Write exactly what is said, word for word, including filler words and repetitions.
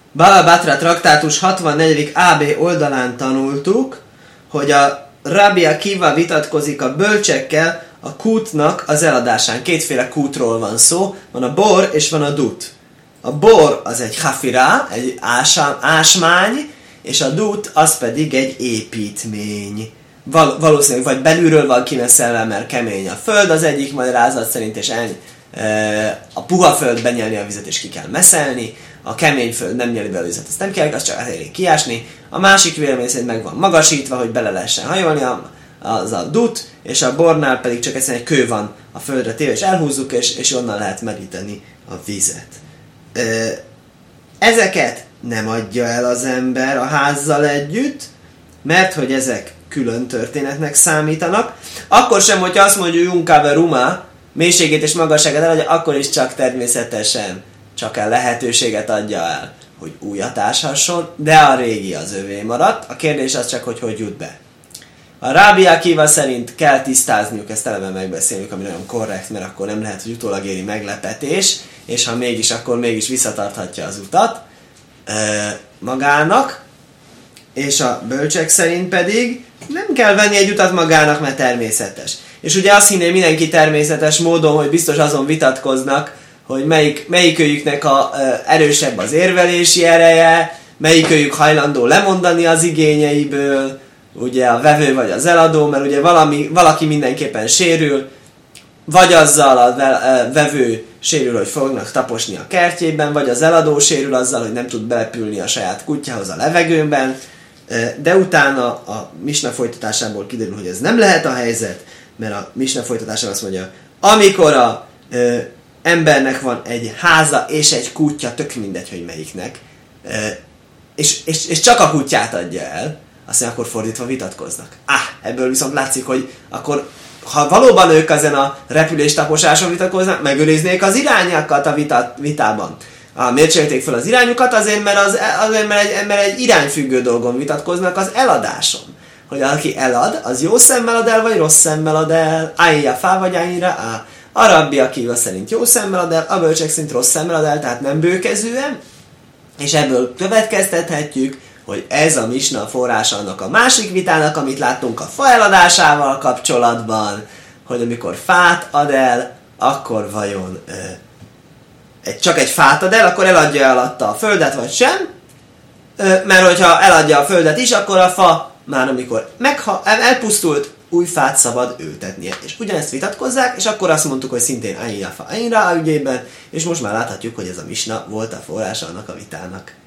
Baba Batra traktátus hatvannegyedik á bé oldalán tanultuk, hogy a Rabbi Akiva vitatkozik a bölcsekkel a kútnak az eladásán. Kétféle kútról van szó, van a bor és van a dut. A bor az egy hafira, egy ásám, ásmány, és a dut az pedig egy építmény. Val- valószínűleg vagy belülről van kimeszelve, mert kemény a föld, az egyik magyarázat szerint, és ennyi. A puha földben nyelni a vizet, és ki kell meszelni, a kemény föld nem nyeli be a vizet, azt nem kell, azt csak elég kiásni. A másik vélemény szerint meg van magasítva, hogy bele lehessen hajolni, az a dut, és a bornál pedig csak egyszerűen egy kő van a földre téve, és elhúzzuk, és, és onnan lehet meríteni a vizet. Ezeket nem adja el az ember a házzal együtt, mert hogy ezek külön történetnek számítanak. Akkor sem, hogyha azt mondja, hogy Junkáver Ruma, mélységét és magasságát eladja, akkor is csak természetesen csak a lehetőséget adja el, hogy újat áshasson, de a régi az övé maradt. A kérdés az csak, hogy hogy jut be. A Rabbi Akiva szerint kell tisztázniuk, ezt eleve megbeszéljük, ami nagyon korrekt, mert akkor nem lehet, hogy utólag éri meglepetés, és ha mégis, akkor mégis visszatarthatja az utat e, magának, és a bölcsek szerint pedig nem kell venni egy utat magának, mert természetes. És ugye azt hinné mindenki természetes módon, hogy biztos azon vitatkoznak, hogy melyik, melyikőjüknek a, e, erősebb az érvelési ereje, melyikőjük hajlandó lemondani az igényeiből, ugye a vevő vagy az eladó, mert ugye valami, valaki mindenképpen sérül, vagy azzal a vevő sérül, hogy fognak taposni a kertjében, vagy az eladó sérül azzal, hogy nem tud belepülni a saját kutyához a levegőben, de utána a misna folytatásából kiderül, hogy ez nem lehet a helyzet, mert a misna folytatásában azt mondja, amikor a ö, embernek van egy háza és egy kutya, tök mindegy, hogy melyiknek, ö, és, és, és csak a kutyát adja el, azt mondja, akkor fordítva vitatkoznak. Ah, ebből viszont látszik, hogy akkor, ha valóban ők ezen a repüléstaposáson vitatkoznak, megőriznék az irányokat a vita, vitában. Ah, miért cserélték fel az irányukat? Azért, mert, az, azért mert, egy, mert egy irányfüggő dolgon vitatkoznak, az eladáson. Hogy aki elad, az jó szemmel ad el, vagy rossz szemmel ad el. Ájja fá, vagy ájra á. A Rabbi Akiva szerint jó szemmel ad el, a bölcsek szerint rossz szemmel ad el, tehát nem bőkezően. És ebből következtethetjük, hogy ez a misna forrása annak a másik vitának, amit láttunk a fa eladásával kapcsolatban, hogy amikor fát ad el, akkor vajon ö, egy, csak egy fát ad el, akkor eladja el alatta a földet, vagy sem, ö, mert hogyha eladja a földet is, akkor a fa már amikor megha, elpusztult, új fát szabad ültetnie. És ugyanezt vitatkozzák, és akkor azt mondtuk, hogy szintén Ayin Rafa Ayin Ra ügyében, és most már láthatjuk, hogy ez a misna volt a forrása annak a vitának.